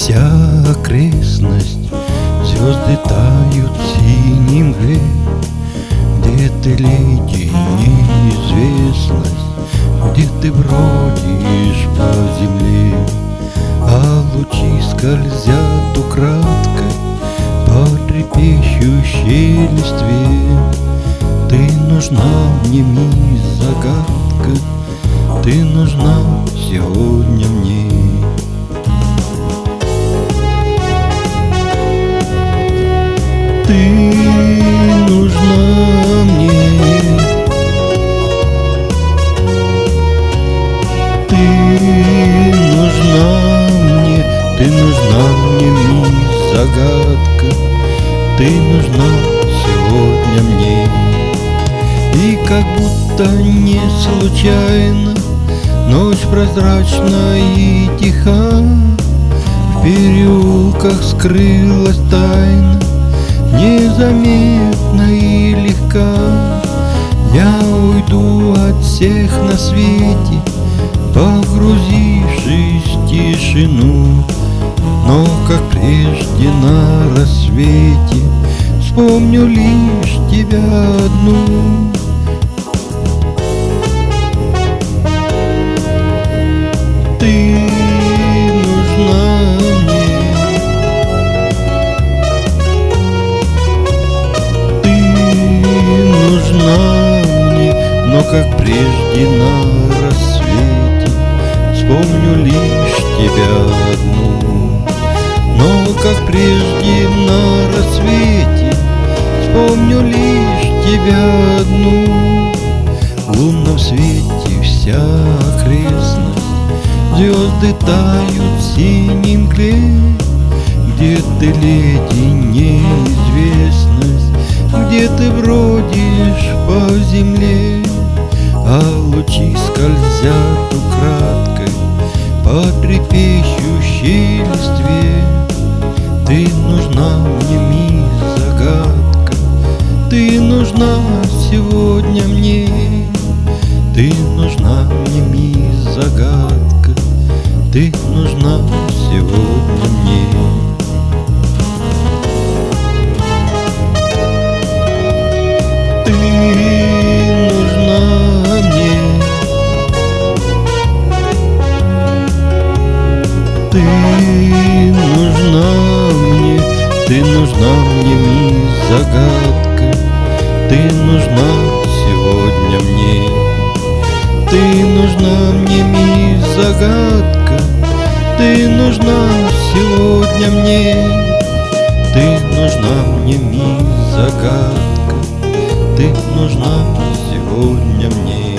вся окрестность, звезды тают в синей мгле. Где ты, леди, неизвестность, где ты бродишь по земле? А лучи скользят украдкой по трепещущей листве. Ты нужна мне, мисс Загадка, ты нужна сегодня мне. Ты нужна мне, ты нужна мне, ты нужна мне, мисс Загадка, ты нужна сегодня мне. И как будто не случайно ночь прозрачна и тиха, в переулках скрылась тайна, незаметна и легка. Я уйду от всех на свете, погрузившись в тишину, но как прежде на рассвете вспомню лишь тебя одну. Ты нужна мне, ты нужна мне, но как прежде на рассвете вспомню лишь тебя одну. Но как прежде на рассвете вспомню лишь тебя одну. В лунном свете вся окрестность, звезды тают в синей мгле. Где ты, леди, неизвестность, где ты бродишь по земле? А лучи скользят украдкой по трепещущей листве. Ты нужна мне, мисс Загадка, ты нужна сегодня мне. Ты нужна мне, мисс Загадка, ты нужна сегодня мне. Ты нужна мне, ты нужна мне, ты нужна мне, мисс Загадка, ты нужна сегодня мне. Ты нужна мне, мисс Загадка, ты нужна сегодня мне. Ты нужна мне, мисс Загадка, ты нужна сегодня мне.